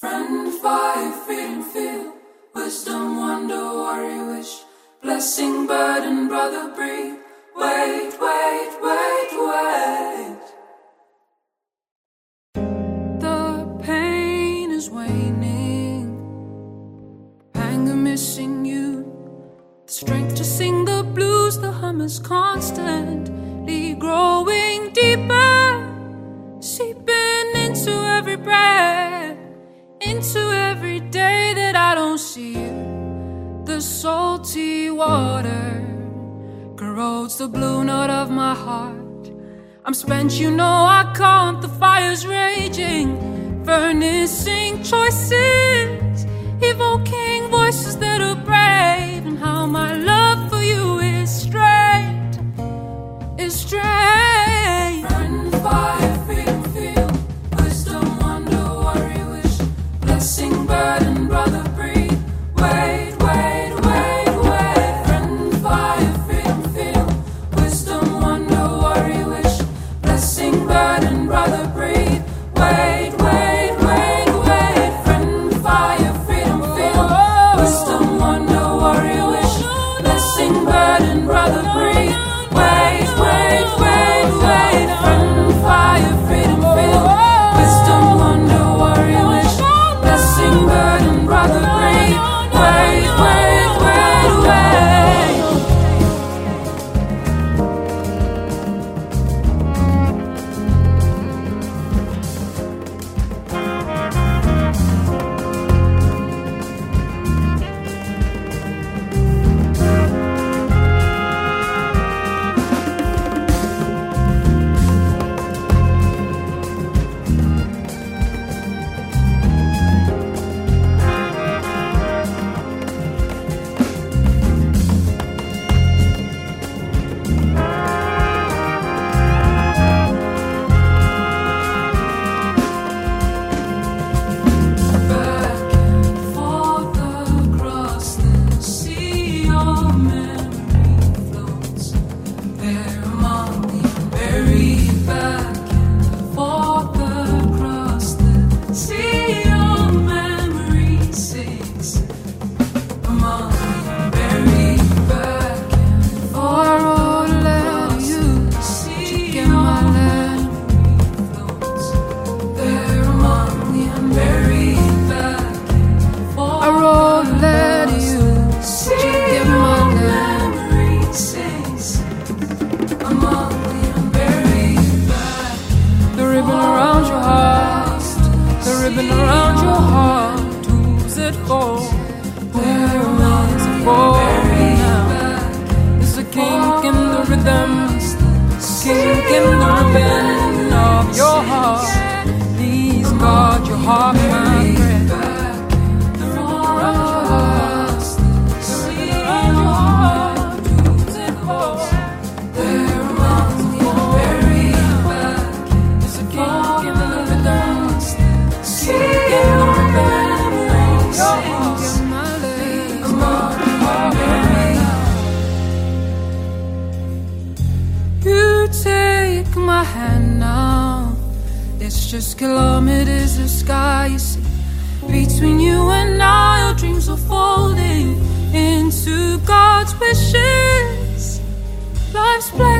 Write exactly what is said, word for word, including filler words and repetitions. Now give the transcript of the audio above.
Friend, fire, freedom, feel. Wisdom, wonder, warrior, wish. Blessing, burden, brother, breathe. Wait, wait, wait, wait. The pain is waning. Anger missing you. The strength to sing the blues. The hum is constantly growing deeper. Seeping into every breath. Into every day that I don't see you. The salty water corrodes the blue note of my heart. I'm spent, you know I can't. The fire's raging, furnacing choices, evoking voices that are brave. And how my love for you is straight, is straight. Friend, fire, freedom, feel. Wisdom, wonder, warrior, wish. Blessing, burden, brother, breathe. Wait, wait, wait, wait. Friend, fire, freedom, feel. Wisdom, wonder, warrior, wish. Blessing, burden, brother, breathe. Wait, wait, wait, wait. Friend, fire, freedom, feel. Wisdom, wonder, warrior, wish. Blessing, burden, brother, breathe. Wait, wait, wait, wait. Friend, fire, freedom, feel. Wisdom, wonder, warrior, wish. Blessing, burden, brother, breathe. Wait, wait, wait, wait. Back and forth across the sea, your memory floats there among the unburied. Back and forth across the sea, your memory sings among the unburied. Back and forth, I wrote a letter to you to get my memory floats there among the unburied. Back and forth, I wrote a letter to you to get my memory sings among the unburied. Back the ribbon around your heart, the ribbon around your heart, who's it for? Where is it for now? There's a kink in the rhythm, kink in the ribbon of your heart. Please guard your heart, my friend. The ribbon around your heart, the ribbon around your heart, who's it for? There among the unburied. There's a kink in the rhythm, kink in the ribbon of your heart. Please guard your heart, my friend. You take my hand now. It's just kilometers of sky, you see. Between you and I, our dreams are folding into God's wishes. Life's playing